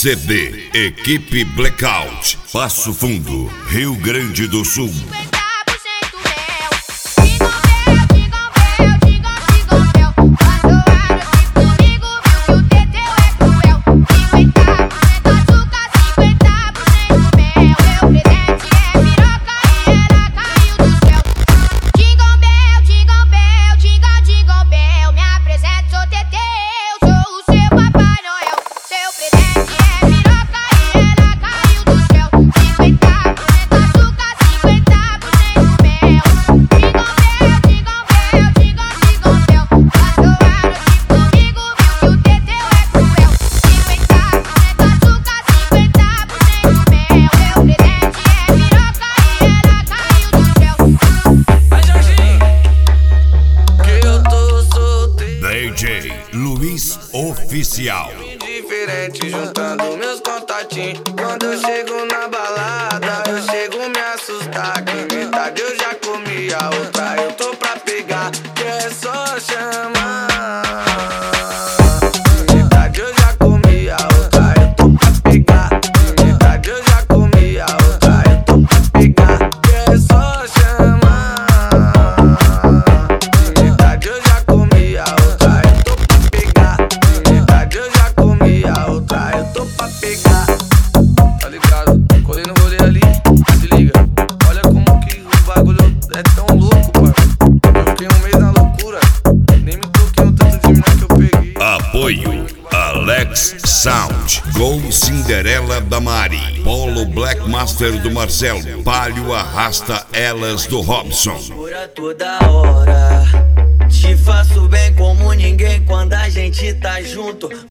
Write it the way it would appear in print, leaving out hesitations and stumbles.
CD, Equipe Blackout, Passo Fundo, Rio Grande do Sul. DJ Luiz Oficial. Diferente, juntando meus contatinhos. Quando eu chego na balada, eu chego me assustar. Que metade eu já comi, a outra eu tô pra pegar. Que é só chamar. Metade eu já comi, a outra eu tô pra pegar. Metade eu já comi, a outra eu tô pra pegar. Que é só chamar. Metade eu já comi, a outra eu tô pra pegar. Metade eu já comi, a outra eu tô pra pegar. Tá ligado? Colei no rolê ali, se liga. Olha como que o bagulho é tão louco, mano. Eu fiquei no meio da loucura. Nem me toquei no tanto de mina que eu peguei. Apoio Alex Sound, Gol Cinderela da Mari, Polo Black Master do Marcelo, Palio Arrasta Elas do Robson. Por toda hora te faço bem como ninguém quando a gente tá junto.